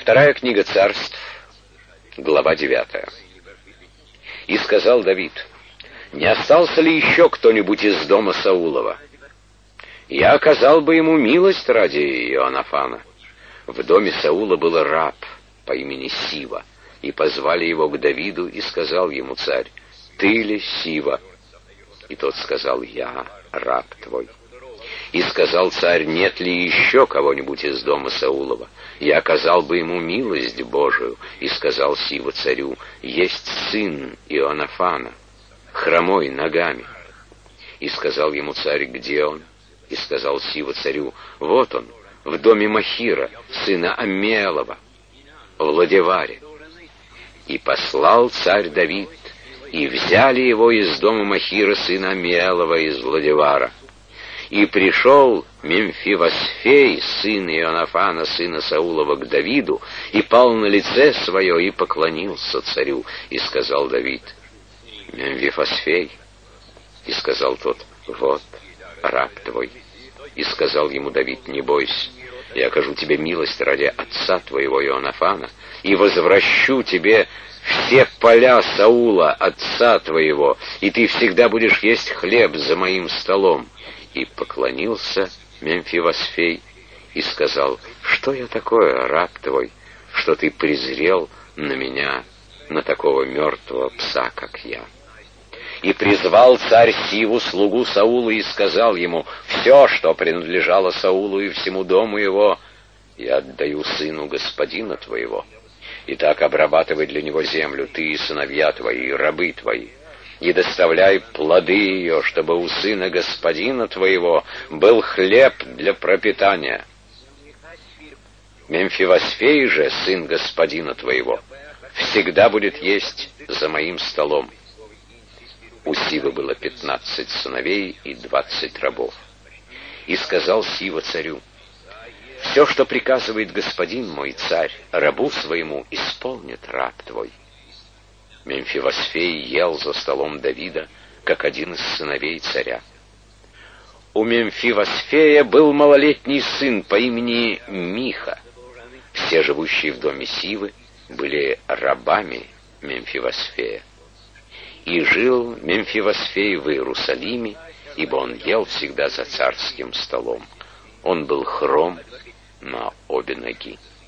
Вторая книга Царств, глава 9. «И сказал Давид: не остался ли еще кто-нибудь из дома Саулова? Я оказал бы ему милость ради Иоаннафана. В доме Саула был раб по имени Сива, и позвали его к Давиду, и сказал ему царь: ты ли Сива? И тот сказал: я, раб твой. И сказал царь: нет ли еще кого-нибудь из дома Саулова? Я оказал бы ему милость Божию. И сказал Сива царю: есть сын Иоаннафана, хромой ногами. И сказал ему царь: где он? И сказал Сива царю: вот он, в доме Махира, сына Аммиэлова, в Лодеваре. И послал царь Давид, и взяли его из дома Махира, сына Аммиэлова, из Лодевара. И пришел Мемфивосфей, сын Иоаннафана, сына Саулова, к Давиду, и пал на лице свое, и поклонился царю. И сказал Давид: Мемфивосфей. И сказал тот: вот раб твой. И сказал ему Давид: не бойся, я окажу тебе милость ради отца твоего Иоаннафана, и возвращу тебе все поля Саула, отца твоего, и ты всегда будешь есть хлеб за моим столом. И поклонился Мемфивосфей и сказал: что я такое, раб твой, что ты презрел на меня, на такого мертвого пса, как я? И призвал царь Сиву, слугу Саула, и сказал ему: все, что принадлежало Саулу и всему дому его, я отдаю сыну господина твоего. Итак, обрабатывай для него землю, ты и сыновья твои, и рабы твои, и доставляй плоды ее, чтобы у сына господина твоего был хлеб для пропитания. Мемфивосфей же, сын господина твоего, всегда будет есть за моим столом. У Сивы было 15 сыновей и 20 рабов. И сказал Сива царю: все, что приказывает господин мой царь, рабу своему исполнит раб твой. Мемфивосфей ел за столом Давида, как один из сыновей царя. У Мемфивосфея был малолетний сын по имени Миха. Все живущие в доме Сивы были рабами Мемфивосфея. И жил Мемфивосфей в Иерусалиме, ибо он ел всегда за царским столом. Он был хром на обе ноги.